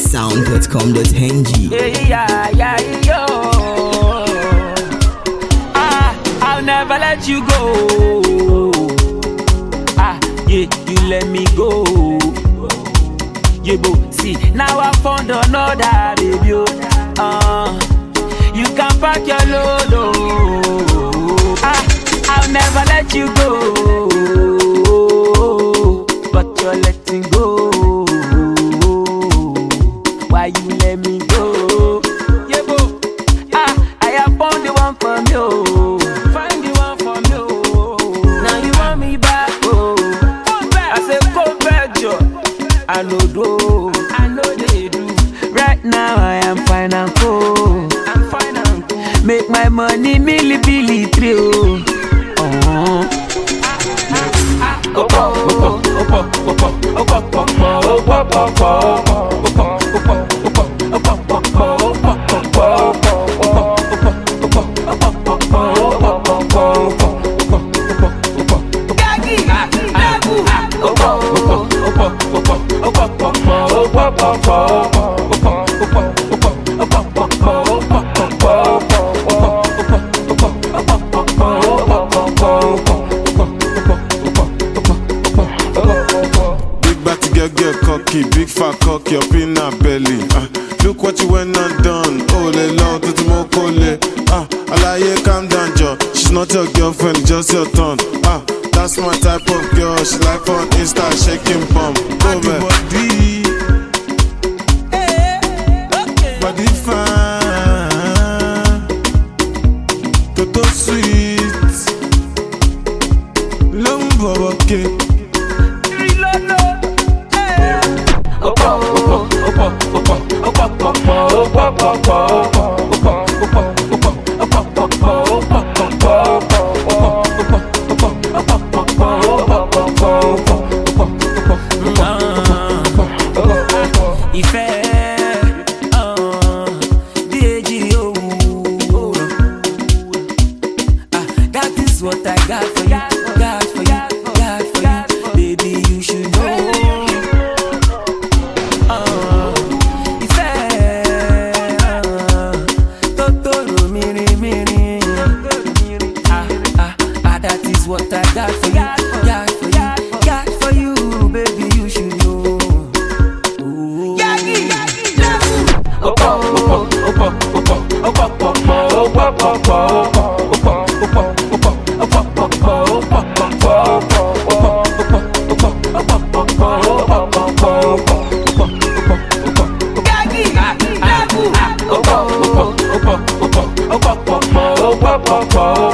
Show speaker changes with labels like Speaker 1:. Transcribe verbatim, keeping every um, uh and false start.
Speaker 1: sound dot com dot n g.
Speaker 2: Yeah, yeah, yeah, yo. Ah, I'll never let you go. Ah, yeah, you let me go. Yeah, bo, see, now I found another baby. Uh, you can pack your load. Oh. Ah, I'll never let you go. But you're letting go. Why you let me go? Yeah, bo. Ah, I have found the one for you. Find the one for you. Now you want me back, oh. Come back. I say come back, Joe. I know do. I know they do. Right now I am fine and cool. I'm fine and cool. Make my money milli billy trio. Oh.
Speaker 3: Big fat cock, your peanut belly. Uh, look what you went and done. Oh, le long to the mokole. Ah, Alaye, calm down, Joe. She's not your girlfriend, just your turn. Ah, that's my type of girl. She like on Insta, shaking bum. Go back. Body, hey, body fine, Toto sweet, long bubble cake.
Speaker 2: What I got for you, got for you, got for you, baby, you should know. Uh, if I, uh, Totoro miri miri, ah ah ah, that is what I got for you, got for you, got for you, baby, you should know. Ooh. Yagi, oh oh oh oh oh oh oh oh.
Speaker 3: Oh,